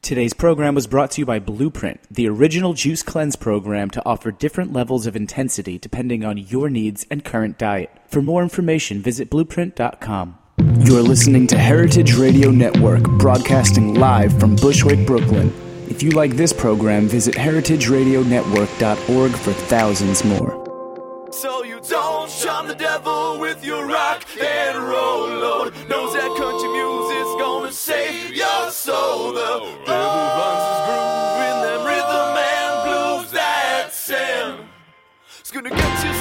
Today's program was brought to you by Blueprint, the original juice cleanse program to offer different levels of intensity depending on your needs and current diet. For more information, visit blueprint.com. You're listening to Heritage Radio Network, broadcasting live from Bushwick, Brooklyn. If you like this program, visit heritageradionetwork.org for thousands more. So you don't shun the devil with your rock and roll load. Knows that country music's gonna save your soul. The devil runs his groove in them rhythm and blues that sound. It's gonna get you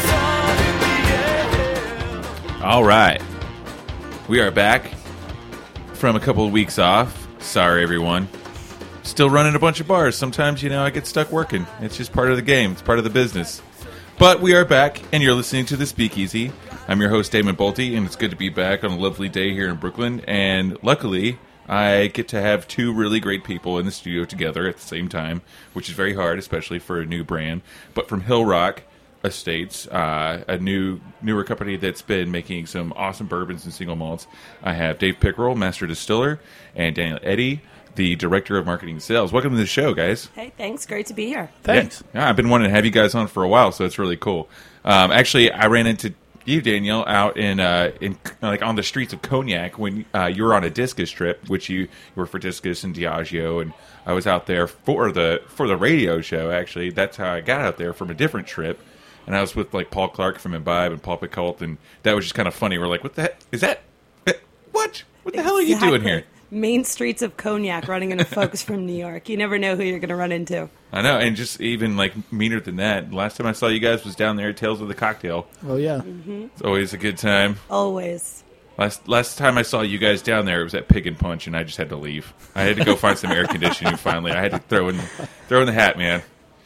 sun in the air. All right. We are back from a couple of weeks off. Sorry, everyone. Still running a bunch of bars. Sometimes, I get stuck working. It's just part of the game. It's part of the business. But we are back, and you're listening to The Speakeasy. I'm your host, Damon Bolte, and it's good to be back on a lovely day here in Brooklyn. And luckily, I get to have two really great people in the studio together at the same time, which is very hard, especially for a new brand. But from Hill Rock Estates, a newer company that's been making some awesome bourbons and single malts, I have Dave Pickerel, Master Distiller, and Daniel Eddy, the Director of Marketing and Sales. Welcome to the show, guys. Hey, thanks. Great to be here. Thanks. Yeah, I've been wanting to have you guys on for a while, so it's really cool. Actually, I ran into you, Danielle, out in on the streets of Cognac when you were on a discus trip, which you were for Discus and Diageo, and I was out there for the radio show. Actually, that's how I got out there from a different trip, and I was with Paul Clark from Imbibe and Paul Picoult, and that was just kind of funny. We're like, what the heck is that? What the hell are you doing here? Main streets of Cognac, running into folks from New York. You never know who you're going to run into. I know, and just even meaner than that. Last time I saw you guys was down there at Tales of the Cocktail. Oh, yeah. Mm-hmm. It's always a good time. Always. Last time I saw you guys down there, it was at Pig and Punch, and I just had to leave. I had to go find some air conditioning finally. I had to throw in the hat, man.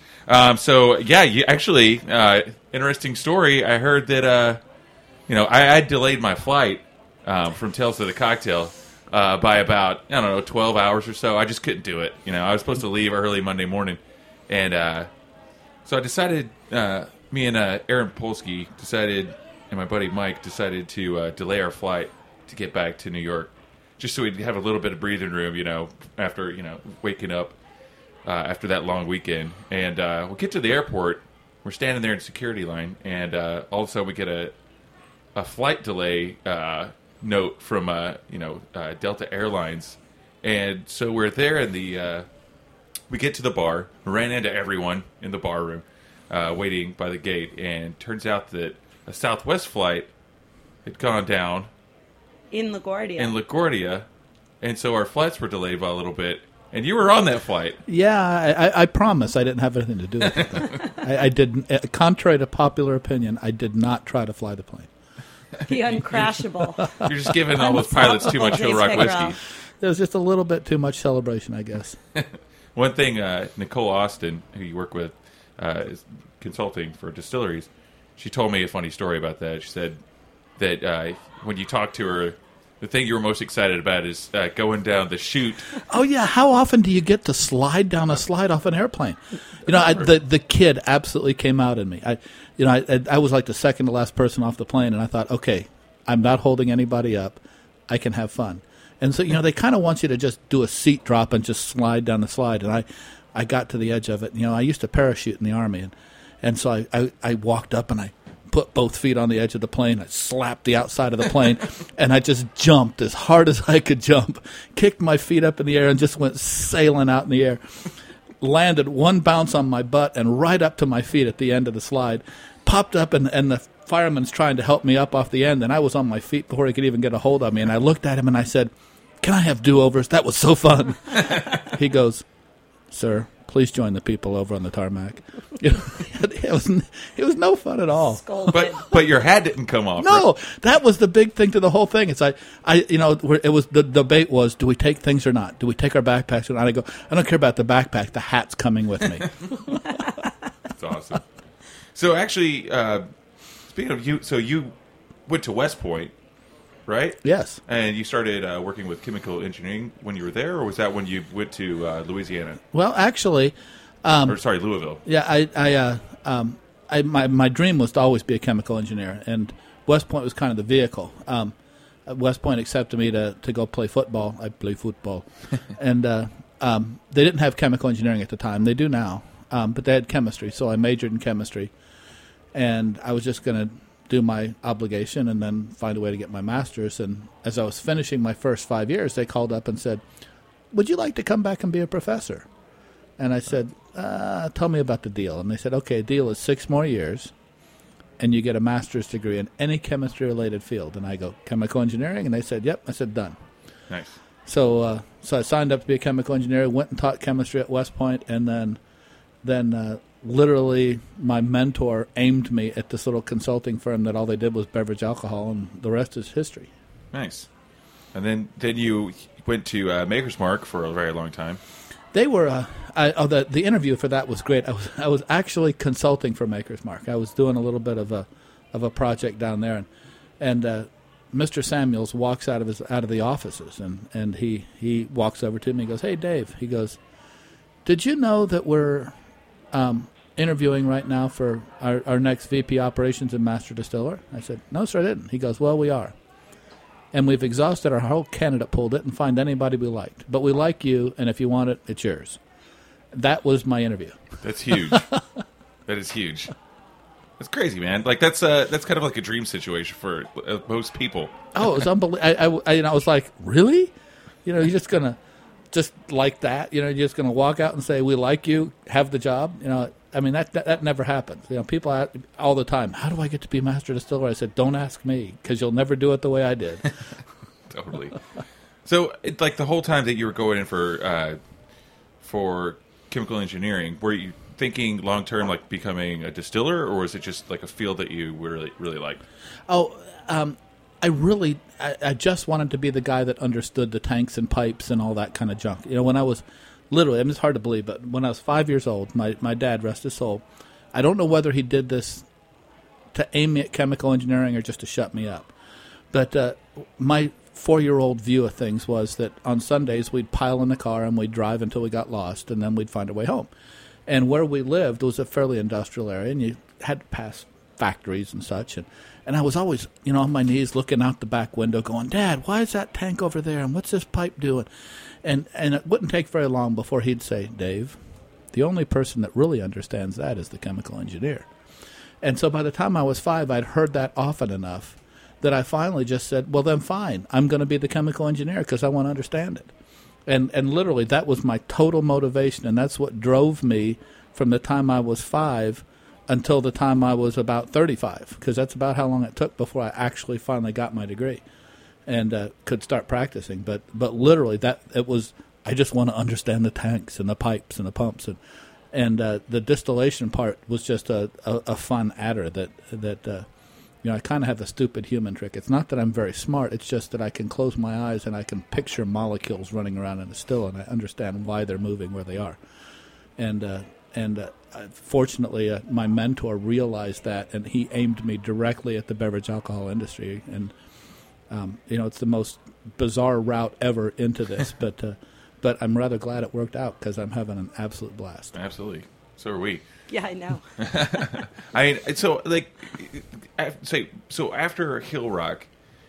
You actually, interesting story. I heard that, I delayed my flight from Tales of the Cocktail by about, 12 hours or so. I just couldn't do it. I was supposed to leave early Monday morning. And so I decided, me and Aaron Polsky and my buddy Mike decided to delay our flight to get back to New York, just so we'd have a little bit of breathing room, after, waking up after that long weekend. And we'll get to the airport. We're standing there in security line, and all of a sudden we get a flight delay note from Delta Airlines, and so we're there in the we get to the bar, ran into everyone in the bar room waiting by the gate, and turns out that a Southwest flight had gone down in LaGuardia, and so our flights were delayed by a little bit, and you were on that flight. Yeah, I promise I didn't have anything to do with it. I didn't, contrary to popular opinion, I did not try to fly the plane. The uncrashable. You're just giving all those pilots too much Hill Rock whiskey. There was just a little bit too much celebration, I guess. One thing, Nicole Austin, who you work with, is consulting for distilleries. She told me a funny story about that. She said that when you talk to her, the thing you were most excited about is going down the chute. Oh, yeah. How often do you get to slide down a slide off an airplane? The kid absolutely came out in me. I was like the second to last person off the plane, and I thought, okay, I'm not holding anybody up. I can have fun. And so, they kind of want you to just do a seat drop and just slide down the slide. And I got to the edge of it. I used to parachute in the Army. And so I walked up and I put both feet on the edge of the plane. I slapped the outside of the plane, and I just jumped as hard as I could jump, kicked my feet up in the air, and just went sailing out in the air. Landed one bounce on my butt and right up to my feet at the end of the slide. Popped up, and the fireman's trying to help me up off the end, and I was on my feet before he could even get a hold of me. And I looked at him and I said, "Can I have do-overs? That was so fun." He goes, "Sir, please join the people over on the tarmac." It was no fun at all. But your hat didn't come off. No, right? That was the big thing to the whole thing. It's it was the debate was, do we take things or not? Do we take our backpacks or not? I go, I don't care about the backpack. The hat's coming with me. That's awesome. So actually, speaking of you, so you went to West Point, right? Yes. And you started working with chemical engineering when you were there, or was that when you went to Louisiana? Well, actually, Louisville. Yeah, my dream was to always be a chemical engineer, and West Point was kind of the vehicle. West Point accepted me to go play football. I play football, and they didn't have chemical engineering at the time. They do now, but they had chemistry. So I majored in chemistry, and I was just going to do my obligation and then find a way to get my master's. And as I was finishing my first 5 years, they called up and said, "Would you like to come back and be a professor?" And I said, "Tell me about the deal." And they said, "Okay, deal is 6 more years, and you get a master's degree in any chemistry-related field." And I go, "Chemical engineering?" And they said, "Yep." I said, "Done." Nice. So I signed up to be a chemical engineer, went and taught chemistry at West Point, and then literally my mentor aimed me at this little consulting firm that all they did was beverage alcohol, and the rest is history. Nice. And then you went to Maker's Mark for a very long time. They were the interview for that was great. I was actually consulting for Maker's Mark. I was doing a little bit of a project down there, and Mr. Samuels walks out of the offices, and he walks over to me. He goes, "Hey, Dave." He goes, "Did you know that we're interviewing right now for our next VP operations and master distiller?" I said, "No, sir, I didn't." He goes, "Well, we are. And we've exhausted our whole candidate pool, didn't find anybody we liked. But we like you, and if you want it, it's yours." That was my interview. That's huge. That is huge. That's crazy, man. Like that's kind of like a dream situation for most people. Oh, it was unbelievable. I was like, really? You're just gonna just like that? You're just gonna walk out and say, "We like you, have the job"? I mean that never happens. People ask all the time, "How do I get to be master distiller?" I said, "Don't ask me, because you'll never do it the way I did." Totally. So, like the whole time that you were going in for chemical engineering, were you thinking long term, like becoming a distiller, or was it just like a field that you really, really liked? Oh, I just wanted to be the guy that understood the tanks and pipes and all that kind of junk. When I was literally, it's hard to believe, but when I was 5 years old, my dad, rest his soul, I don't know whether he did this to aim me at chemical engineering or just to shut me up. But my 4-year-old view of things was that on Sundays we'd pile in the car and we'd drive until we got lost, and then we'd find our way home. And where we lived was a fairly industrial area, and you had to pass factories and such. And I was always, on my knees looking out the back window going, "Dad, why is that tank over there? And what's this pipe doing?" And it wouldn't take very long before he'd say, "Dave, the only person that really understands that is the chemical engineer." And so by the time I was 5, I'd heard that often enough that I finally just said, "Well, then fine. I'm going to be the chemical engineer because I want to understand it." And literally, that was my total motivation, and that's what drove me from the time I was 5 until the time I was about 35, because that's about how long it took before I actually finally got my degree and could start practicing. But literally, I just want to understand the tanks and the pipes and the pumps, and the distillation part was just a fun adder that I kind of have the stupid human trick. It's not that I'm very smart. It's just that I can close my eyes and I can picture molecules running around in a still, and I understand why they're moving where they are. And fortunately, my mentor realized that, and he aimed me directly at the beverage alcohol industry. And it's the most bizarre route ever into this, but I'm rather glad it worked out because I'm having an absolute blast. Absolutely. So are we. Yeah, I know. So after Hill Rock,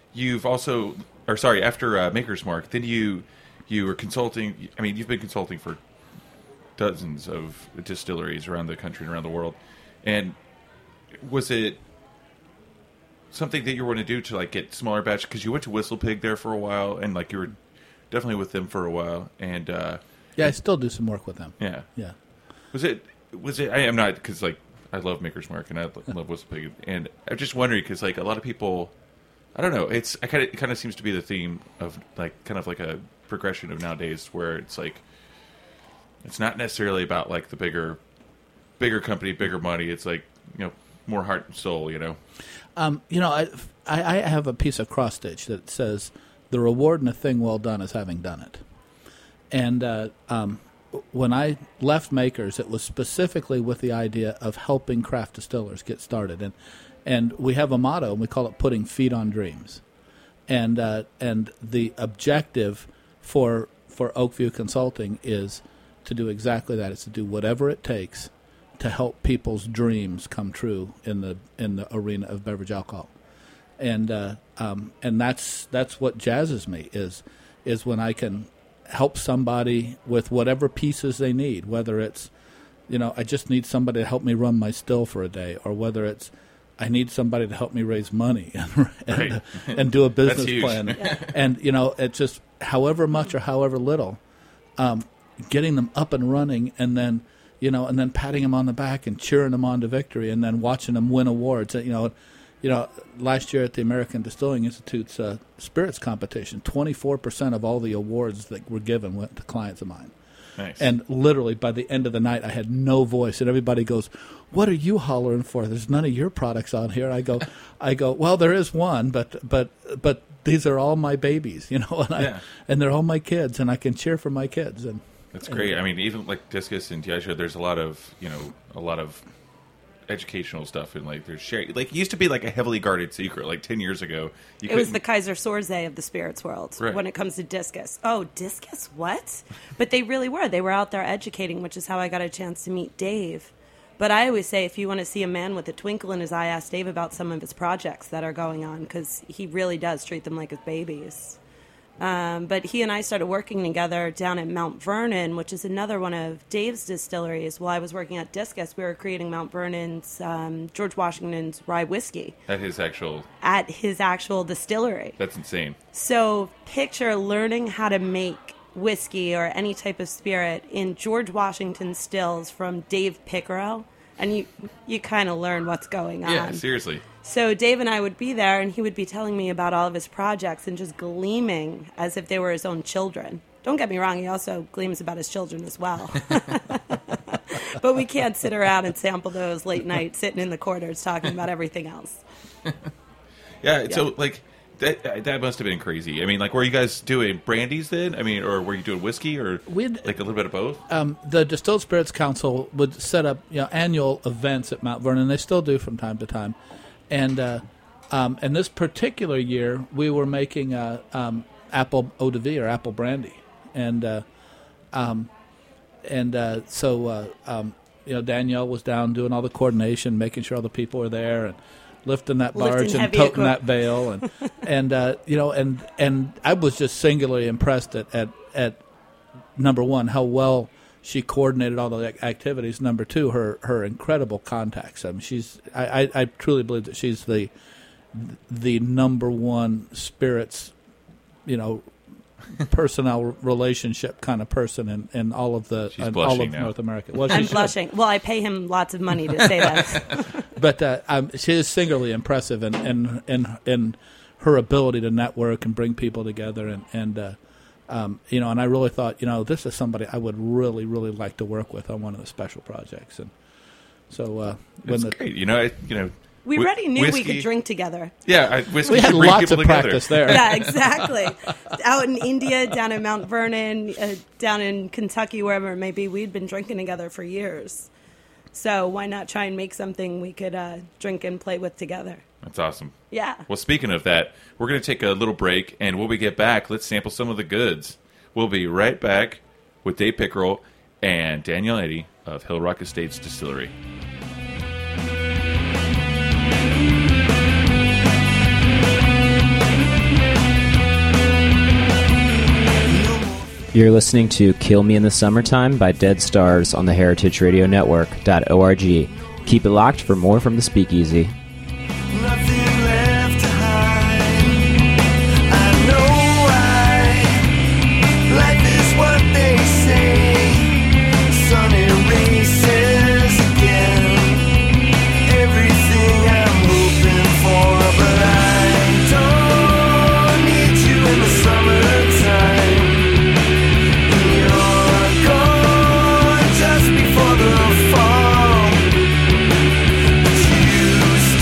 after Maker's Mark, then you were consulting. I mean, you've been consulting for dozens of distilleries around the country and around the world. And was it something that you were going to do to like get smaller batch? Because you went to Whistle Pig there for a while, and like you were definitely with them for a while. And yeah, I still do some work with them. Yeah. Was it? I am not, because like I love Maker's Mark and I love Whistle Pig, and I'm just wondering because like a lot of people, I don't know, it kind of seems to be the theme of like kind of like a progression of nowadays where it's like it's not necessarily about like the bigger company, bigger money. It's like more heart and soul. I have a piece of cross stitch that says the reward in a thing well done is having done it, and when I left Makers, it was specifically with the idea of helping craft distillers get started. And we have a motto, and we call it putting feet on dreams. And the objective for Oakview Consulting is to do exactly that. It's to do whatever it takes to help people's dreams come true in the arena of beverage alcohol. And that's what jazzes me is when I can help somebody with whatever pieces they need, whether it's, I just need somebody to help me run my still for a day, or whether it's I need somebody to help me raise money and do a business plan. And, it's just however much or however little, getting them up and running, and then, and then patting them on the back and cheering them on to victory, and then watching them win awards. Last year at the American Distilling Institute's spirits competition, 24% of all the awards that were given went to clients of mine. Nice. And literally by the end of the night, I had no voice, and everybody goes, "What are you hollering for? There's none of your products on here." I go, "Well, there is one, but these are all my babies, and they're all my kids, and I can cheer for my kids." And that's great. I mean, even like Discus and Diageo, there's a lot of educational stuff, and like there's sharing. Like it used to be like a heavily guarded secret. Like 10 years ago, it was the Kaiser Soze of the spirits world when it comes to Discus. Oh, Discus, what? But they really were. They were out there educating, which is how I got a chance to meet Dave. But I always say, if you want to see a man with a twinkle in his eye, ask Dave about some of his projects that are going on, because he really does treat them like his babies. But he and I started working together down at Mount Vernon, which is another one of Dave's distilleries. While I was working at Discus, we were creating Mount Vernon's George Washington's rye whiskey. At his actual distillery. That's insane. So picture learning how to make whiskey or any type of spirit in George Washington stills from Dave Pickerel, and you kind of learn what's going on. Yeah, seriously. So Dave and I would be there, and he would be telling me about all of his projects and just gleaming as if they were his own children. Don't get me wrong, he also gleams about his children as well. But we can't sit around and sample those late night sitting in the corners talking about everything else. Yeah, so like that must have been crazy. I mean, like, were you guys doing brandies then? I mean, or were you doing whiskey, or like a little bit of both? The Distilled Spirits Council would set up annual events at Mount Vernon. They still do from time to time. And this particular year, we were making apple eau de vie, or apple brandy, so Danielle was down doing all the coordination, making sure all the people were there, and lifting that barge and toting that bale, and I was just singularly impressed at number one, how well she coordinated all the activities. Number two, her incredible contacts. I mean, I truly believe that she's the number one spirits, personnel relationship kind of person in all of all of North America. Well, I'm blushing. Well, I pay him lots of money to say that. But she is singularly impressive in her ability to network and bring people together, and I really thought, this is somebody I would really, really like to work with on one of the special projects. And so that's great. We already knew whiskey. We could drink together. Yeah, whiskey. We had lots of practice there. Yeah, exactly. Out in India, down in Mount Vernon, down in Kentucky, wherever it may be, we'd been drinking together for years. So why not try and make something we could drink and play with together? That's awesome. Yeah. Well, speaking of that, we're going to take a little break, and when we get back, let's sample some of the goods. We'll be right back with Dave Pickerel and Danielle Eddy of Hill Rock Estates Distillery. You're listening to Kill Me in the Summertime by Dead Stars on the Heritage Radio Network.org. Keep it locked for more from the Speakeasy. Nothing left to hide. I know why. Life is what they say. Sun erases again everything I'm hoping for, but I don't need you in the summertime. You're gone just before the fall. But you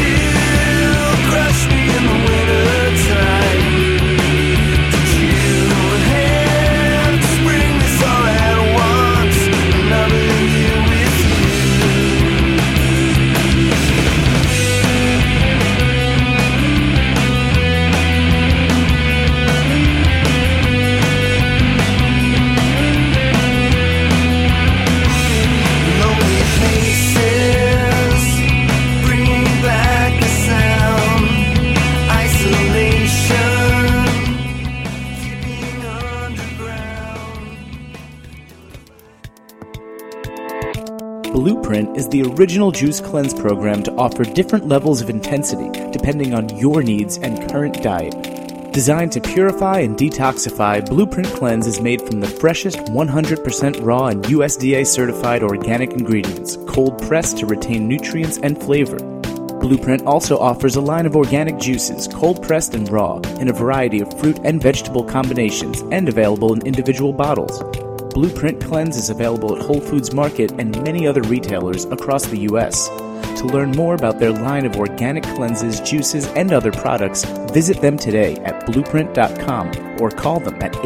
Blueprint is the original juice cleanse program to offer different levels of intensity depending on your needs and current diet. Designed to purify and detoxify, Blueprint Cleanse is made from the freshest 100% raw and USDA certified organic ingredients, cold pressed to retain nutrients and flavor. Blueprint also offers a line of organic juices, cold pressed and raw, in a variety of fruit and vegetable combinations and available in individual bottles. Blueprint Cleanse is available at Whole Foods Market and many other retailers across the U.S. To learn more about their line of organic cleanses, juices, and other products, visit them today at blueprint.com or call them at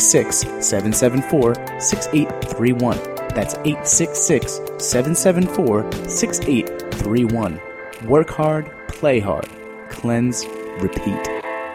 866-774-6831. That's 866-774-6831. Work hard, play hard, cleanse, repeat.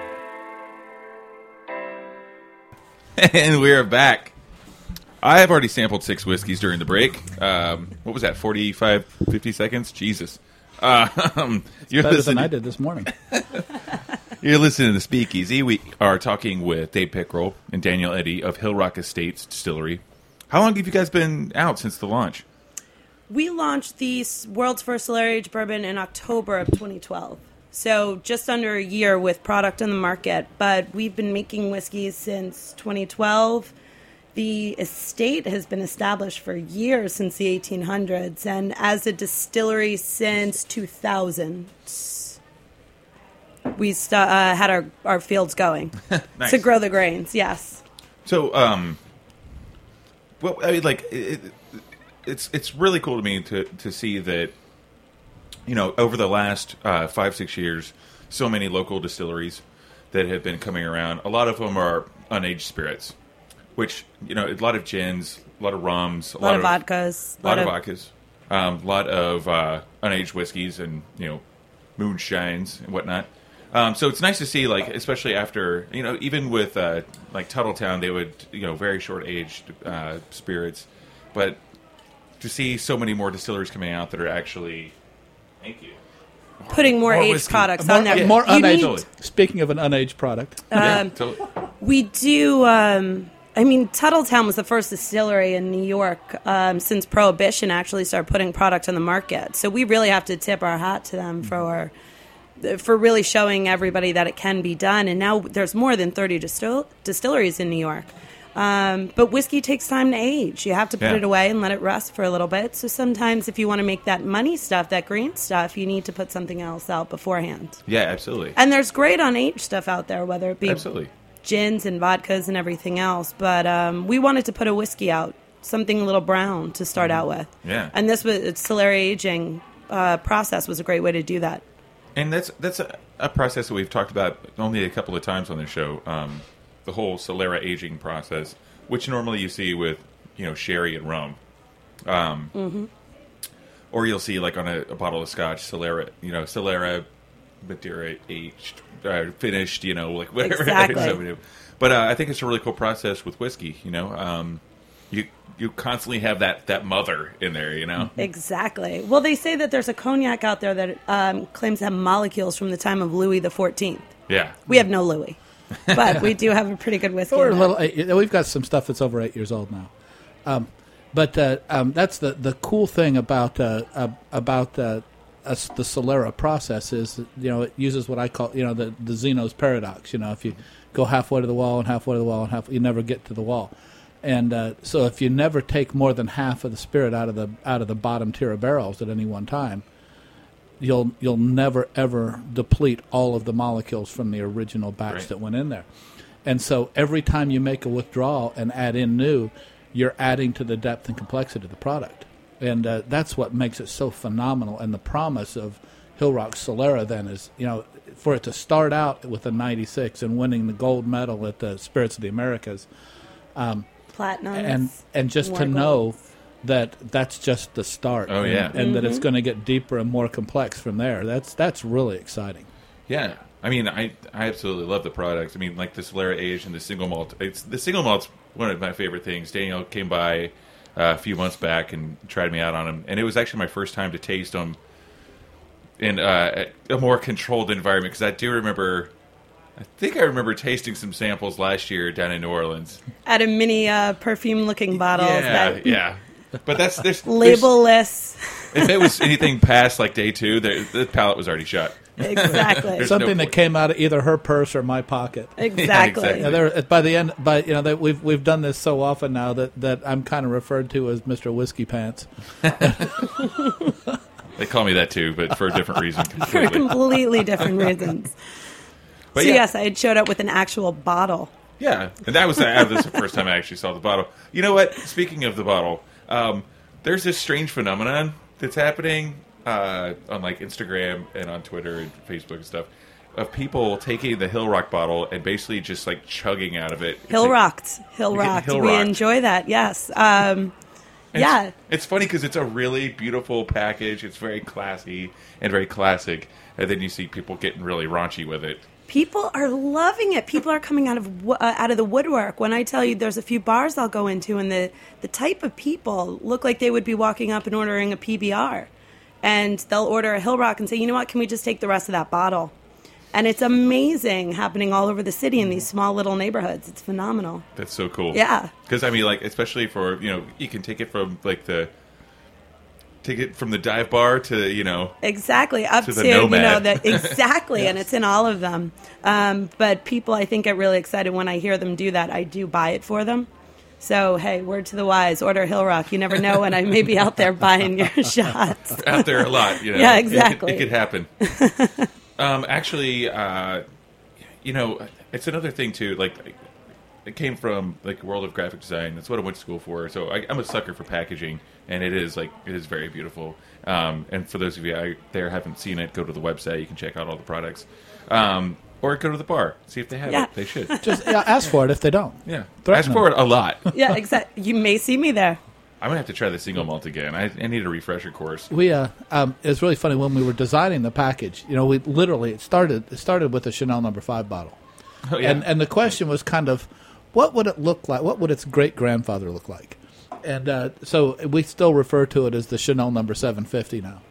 And we're back. I have already sampled 6 whiskeys during the break. What was that, 45, 50 seconds? Jesus. You're Better than I did this morning. You're listening to Speakeasy. We are talking with Dave Pickrell and Daniel Eddy of Hill Rock Estates Distillery. How long have you guys been out since the launch? We launched the world's first Solera-aged bourbon in October of 2012. So just under a year with product on the market. But we've been making whiskeys since 2012. The estate has been established for years, since the 1800s, and as a distillery since 2000. We had our fields going Nice. to grow the grains, yes. So, well, I mean, like, it's really cool to me to see that, you know, over the last 5-6 years, so many local distilleries that have been coming around. A lot of them are unaged spirits, which, you know, a lot of gins, a lot of rums, a lot of vodkas, a lot of unaged whiskeys, and, you know, moonshines and whatnot. So it's nice to see, like, especially after, you know, even with like Tuttletown, they would, you know, very short aged spirits, but to see so many more distilleries coming out that are actually, thank you, putting more aged whiskey. products on there. More You unaged. need- Speaking of an unaged product, yeah, totally. We do. I mean, Tuttletown was the first distillery in New York since Prohibition actually started putting product on the market. So we really have to tip our hat to them for really showing everybody that it can be done. And now there's more than 30 distilleries in New York. But whiskey takes time to age. You have to put it away and let it rest for a little bit. So sometimes if you want to make that money stuff, that green stuff, you need to put something else out beforehand. Yeah, absolutely. And there's great unaged stuff out there, whether it be Absolutely. gins and vodkas and everything else. But we wanted to put a whiskey out, something a little brown to start out with. Yeah. And this was Solera aging process was a great way to do that. And that's a process that we've talked about only a couple of times on the show. The whole Solera aging process, which normally you see with, you know, sherry and rum, or you'll see like on a bottle of Scotch, Solera Madeira aged, finished, you know, like whatever. Exactly. But I think it's a really cool process with whiskey. You know, you constantly have that mother in there. You know, Exactly. Well, they say that there's a cognac out there that claims to have molecules from the time of Louis XIV. yeah. We have no Louis, but we do have a pretty good whiskey. we're a in little. We've got some stuff that's over 8 years old now. But that's the cool thing about the Solera process is, you know, it uses what I call, you know, the Zeno's paradox. You know, if you go halfway to the wall and halfway to the wall and you never get to the wall. And so if you never take more than half of the spirit out of the bottom tier of barrels at any one time, you'll never ever deplete all of the molecules from the original batch that went in there. And so every time you make a withdrawal and add in new, you're adding to the depth and complexity of the product. And that's what makes it so phenomenal. And the promise of Hill Rock Solera then is, you know, for it to start out with a 96 and winning the gold medal at the Spirits of the Americas, Platinum. and just to know that that's just the start. Oh, yeah. And that it's going to get deeper and more complex from there. That's really exciting. Yeah, I mean, I absolutely love the product. I mean, like the Solera aged and the single malt. The single malt's one of my favorite things. Daniel came by a few months back and tried me out on them, and it was actually my first time to taste them in a more controlled environment, because I do remember. I think I remember tasting some samples last year down in New Orleans. Out of mini perfume-looking bottles. Yeah. But there's Labelless. if it was anything past like day 2, the palate was already shot. Exactly. There's Something no that point. came out of either her purse or my pocket. Exactly. exactly. Yeah, by the end, that we've done this so often now that I'm kind of referred to as Mr. Whiskey Pants. They call me that too, but for a different reason For completely. completely different reasons. But So yeah. yes, I had showed up with an actual bottle. Yeah, and that was the first time I actually saw the bottle. You know what? Speaking of the bottle, there's this strange phenomenon that's happening on like Instagram and on Twitter and Facebook and stuff of people taking the Hill Rock bottle and basically just like chugging out of it. Hill rocked. You're getting Hill We rocked. enjoy that. Yes. Yeah. It's funny because it's a really beautiful package. It's very classy and very classic. And then you see people getting really raunchy with it. People are loving it. People are coming out of the woodwork. When I tell you there's a few bars I'll go into, and the type of people look like they would be walking up and ordering a PBR. And they'll order a Hill Rock and say, you know what, can we just take the rest of that bottle? And it's amazing happening all over the city in these small little neighborhoods. It's phenomenal. That's so cool. Yeah. Because I mean, like, especially for you can take it from like the dive bar to Exactly. Up To to, the Nomad. exactly. And it's in all of them. But people, I think, get really excited when I hear them do that. I do buy it for them. So, hey, word to the wise, order Hill Rock. You never know when I may be out there buying your shots. out there a lot. Yeah, exactly. It could happen. Actually, it's another thing too. Like, it came from like World of Graphic Design. That's what I went to school for. So I'm a sucker for packaging, and it is very beautiful. And for those of you out there who haven't seen it, go to the website. You can check out all the products, or go to the bar, see if they have Yeah. it. They should. Just ask for it if they don't. Yeah, Threaten ask for it a lot. Yeah, exactly. You may see me there. I'm gonna have to try the single malt again. I need a refresher course. It's really funny when we were designing the package. We literally it started with a Chanel No. 5 bottle, Oh, yeah. and the question was kind of, what would it look like? What would its great grandfather look like? And so we still refer to it as the Chanel No. 750 now.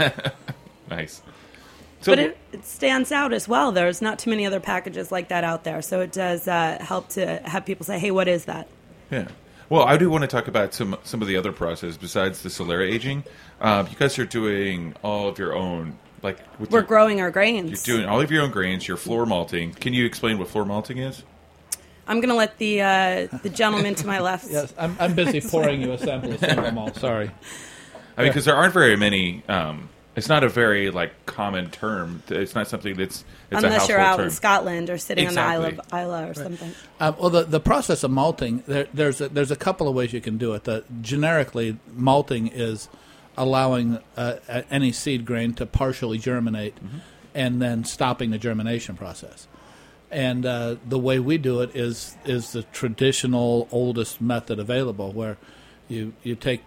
Nice. So, But it stands out as well. There's not too many other packages like that out there. So it does help to have people say, hey, what is that? yeah. Well, I do want to talk about some of the other processes besides the Solera aging. You guys are doing all of your own, like We're growing our grains. You're doing all of your own grains. You're floor malting. Can you explain what floor malting is? I'm going to let the gentleman to my left. Yes, I'm busy pouring you a sample of single malt. Sorry. I mean, because there aren't very many. It's not a very common term. It's not something that's a Unless household you're out term. in Scotland or sitting Exactly. on the Isle of Islay or something. Well, the process of malting, there's a couple of ways you can do it. Generically, malting is allowing any seed grain to partially germinate and then stopping the germination process. And the way we do it is the traditional, oldest method available, where you take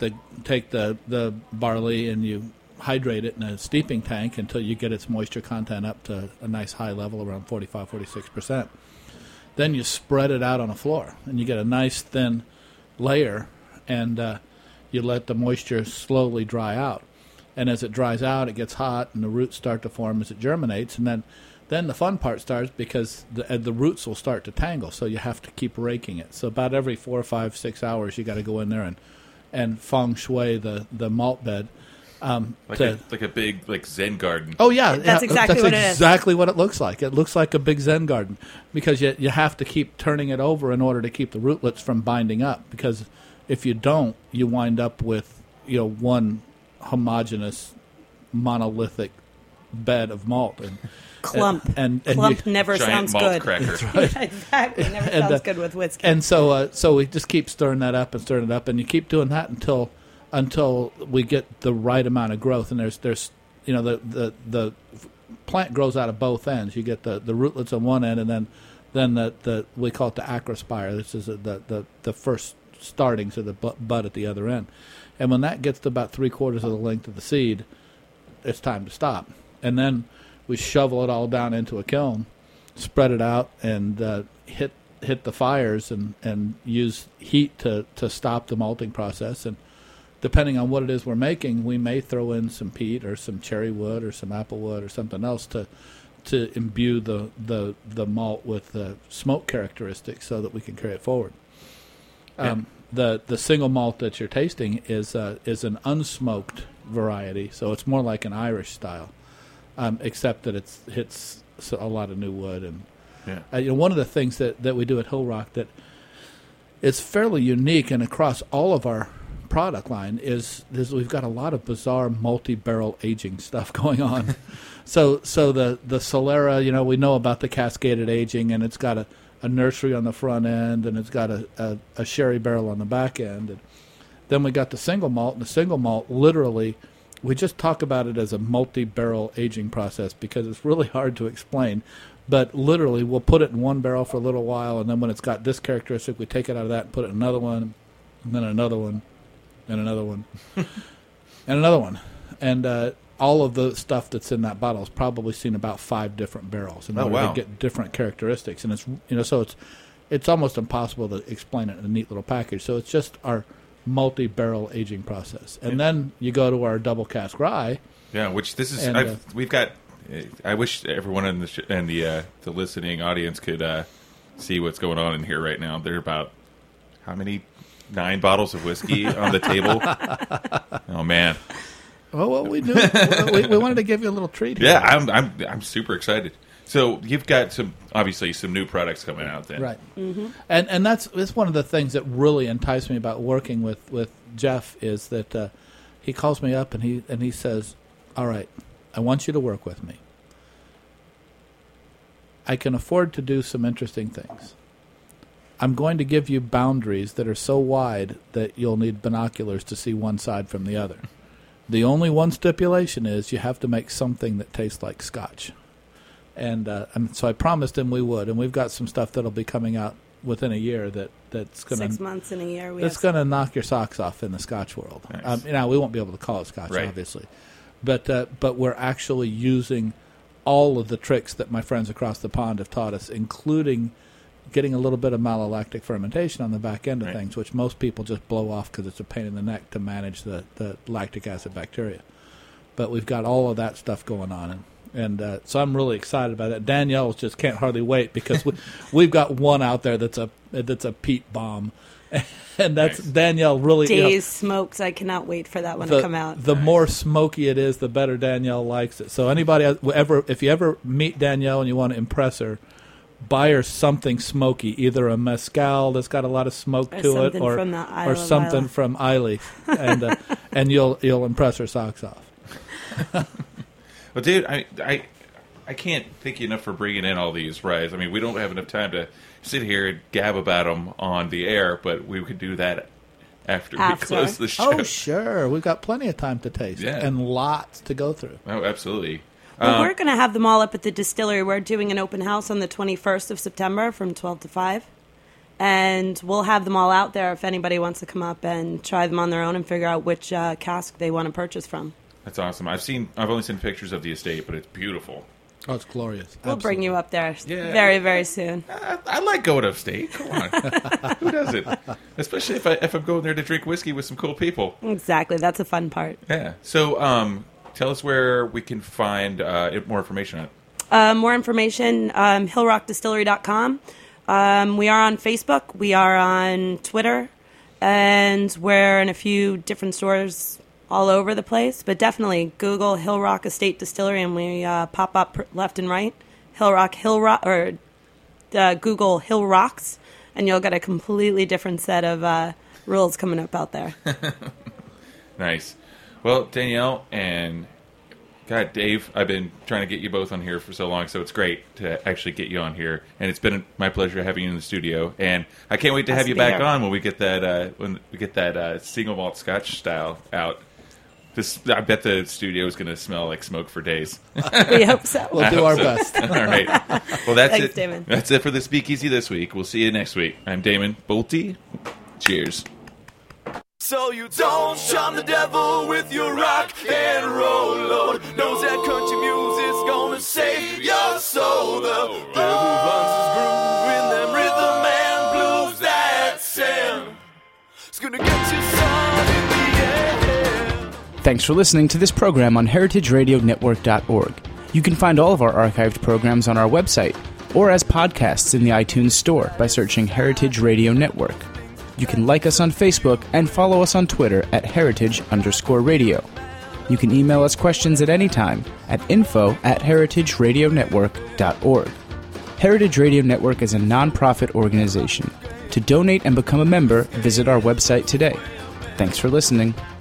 the barley and you hydrate it in a steeping tank until you get its moisture content up to a nice high level, around 45-46%. Then you spread it out on a floor, and you get a nice thin layer, and you let the moisture slowly dry out. And as it dries out, it gets hot, and the roots start to form as it germinates. And then the fun part starts, because the roots will start to tangle, so you have to keep raking it. So about every 4, 5, 6 hours, you got to go in there and feng shui the malt bed. Like a big Zen garden. Oh yeah, That's exactly what it is. exactly what it looks like. It looks like a big Zen garden, because you have to keep turning it over in order to keep the rootlets from binding up. Because if you don't, you wind up with one homogeneous monolithic bed of malt and Clump. and Clump you- never Giant sounds malt good. cracker. Yeah, exactly. Never And, sounds good with whiskey. And so we just keep stirring that up and stirring it up, and you keep doing that until we get the right amount of growth. And there's the plant grows out of both ends. You get the rootlets on one end, and then the we call it the acrospire. This is the first startings of the bud at the other end. And when that gets to about 3/4 of the length of the seed, it's time to stop. And then we shovel it all down into a kiln, spread it out, and hit the fires and use heat to stop the malting process. And depending on what it is we're making, we may throw in some peat or some cherry wood or some apple wood or something else to imbue the malt with smoke characteristics so that we can carry it forward. The single malt that you're tasting is an unsmoked variety, so it's more like an Irish style, except that it hits a lot of new wood. And one of the things that we do at Hill Rock that is fairly unique and across all of our product line is we've got a lot of bizarre multi-barrel aging stuff going on. so the Solera, we know about the cascaded aging, and it's got a nursery on the front end, and it's got a sherry barrel on the back end. And then we got the single malt, and the single malt literally, we just talk about it as a multi-barrel aging process because it's really hard to explain. But literally, we'll put it in one barrel for a little while, and then when it's got this characteristic, we take it out of that and put it in another one, and then another one, and another one, and another one. And all of the stuff that's in that bottle has probably seen about 5 different barrels in order to get different characteristics. And it's so it's almost impossible to explain it in a neat little package. So it's just our multi-barrel aging process. And then you go to our double cask rye. Yeah, which this is we've got. I wish everyone in the listening audience could see what's going on in here right now. There are about how many 9 bottles of whiskey on the table. Oh man! Well, we knew we wanted to give you a little treat here. Yeah, I'm super excited. So you've got obviously some new products coming out then, right? Mm-hmm. And that's one of the things that really enticed me about working with Jeff is that he calls me up and he says, "All right, I want you to work with me. I can afford to do some interesting things. I'm going to give you boundaries that are so wide that you'll need binoculars to see one side from the other. The only one stipulation is you have to make something that tastes like Scotch." And so I promised him we would, and we've got some stuff that'll be coming out within a year that's going to 6 months in a year. It's going to knock your socks off in the Scotch world. Nice. We won't be able to call it Scotch, obviously, but we're actually using all of the tricks that my friends across the pond have taught us, including getting a little bit of malolactic fermentation on the back end of things, which most people just blow off because it's a pain in the neck to manage the lactic acid bacteria. But we've got all of that stuff going on, and so I'm really excited about it. Danielle just can't hardly wait because we've got one out there that's a peat bomb. And that's Danielle really Days smoked. I cannot wait for that one to come out. The more smoky it is, the better Danielle likes it. So anybody if you ever meet Danielle and you want to impress her, buy her something smoky, either a mezcal that's got a lot of smoke to it, or something from Islay, and you'll impress her socks off. Well, dude, I can't thank you enough for bringing in all these ryes. I mean, we don't have enough time to sit here and gab about them on the air, but we could do that after we close the show. Oh, sure. We've got plenty of time to taste and lots to go through. Oh, absolutely. Well, we're going to have them all up at the distillery. We're doing an open house on the 21st of September from 12 to 5. And we'll have them all out there if anybody wants to come up and try them on their own and figure out which cask they want to purchase from. That's awesome. I've only seen pictures of the estate, but it's beautiful. Oh, it's glorious. We'll bring you up there very, very soon. I like going upstate. Come on. Who doesn't? Especially if I'm going there to drink whiskey with some cool people. Exactly. That's a fun part. Yeah. So tell us where we can find more information on it. More information, hillrockdistillery.com. We are on Facebook. We are on Twitter. And we're in a few different stores all over the place, but definitely Google Hill Rock Estate Distillery, and we pop up left and right. Or Google Hill Rocks, and you'll get a completely different set of rules coming up out there. Nice. Well, Danielle and Dave, I've been trying to get you both on here for so long, so it's great to actually get you on here, and it's been my pleasure having you in the studio, and I can't wait to have you back on when we get that single malt Scotch style out. I bet the studio is going to smell like smoke for days. We hope so. We'll do our best. All right. Well, that's Thanks, it. Damon. That's it for the Speakeasy this week. We'll see you next week. I'm Damon Bolte. Cheers. So you don't shun the devil with your rock and roll load. Knows that country music's gonna save your soul. The devil runs his groove in them rhythm and blues that sound. It's gonna get you some in the air. Thanks for listening to this program on heritageradionetwork.org. You can find all of our archived programs on our website or as podcasts in the iTunes Store by searching Heritage Radio Network. You can like us on Facebook and follow us on Twitter at heritage_radio. You can email us questions at any time at info@heritageradionetwork.org. Heritage Radio Network is a non-profit organization. To donate and become a member, visit our website today. Thanks for listening.